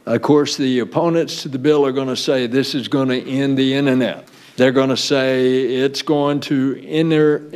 Of course, the opponents to the bill are going to say this is going to end the internet. They're going to say it's going to end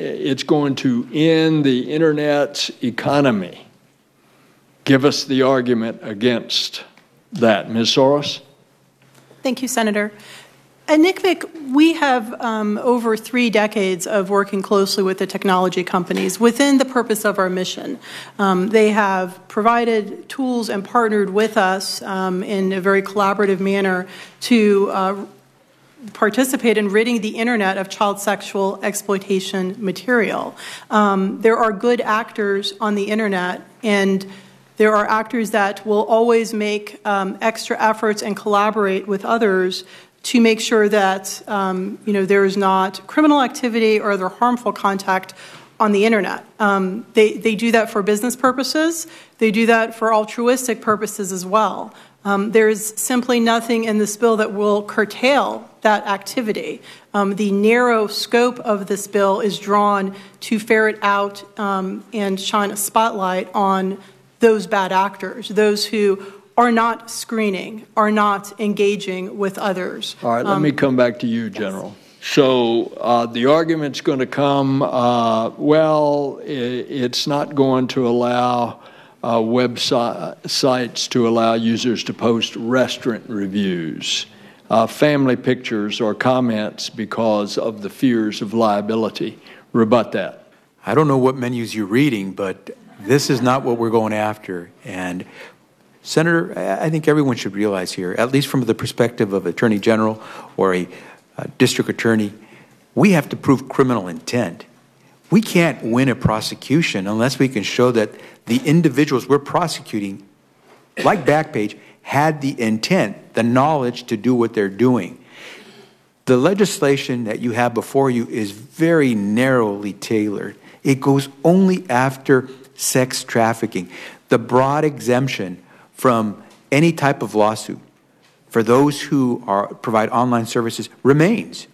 the internet's economy. Give us the argument against that. Ms. Soros? Thank you, Senator. At NCMEC, we have over 3 decades of working closely with the technology companies within the purpose of our mission. They have provided tools and partnered with us in a very collaborative manner to participate in ridding the internet of child sexual exploitation material. There are good actors on the internet, and there are actors that will always make extra efforts and collaborate with others to make sure that there is not criminal activity or other harmful contact on the internet. They do that for business purposes. They do that for altruistic purposes as well. There's simply nothing in this bill that will curtail that activity. The narrow scope of this bill is drawn to ferret out and shine a spotlight on those bad actors, those who are not screening, are not engaging with others. All right, let me come back to you, General. Yes. So the argument's going to come, it's not going to allow websites to allow users to post restaurant reviews, family pictures, or comments because of the fears of liability. Rebut that. I don't know what menus you're reading, but this is not what we're going after. And Senator, I think everyone should realize here, at least from the perspective of Attorney General or a district attorney, we have to prove criminal intent. We can't win a prosecution unless we can show that the individuals we're prosecuting, like Backpage, had the intent, the knowledge to do what they're doing. The legislation that you have before you is very narrowly tailored. It goes only after sex trafficking. The broad exemption from any type of lawsuit for those who provide online services remains.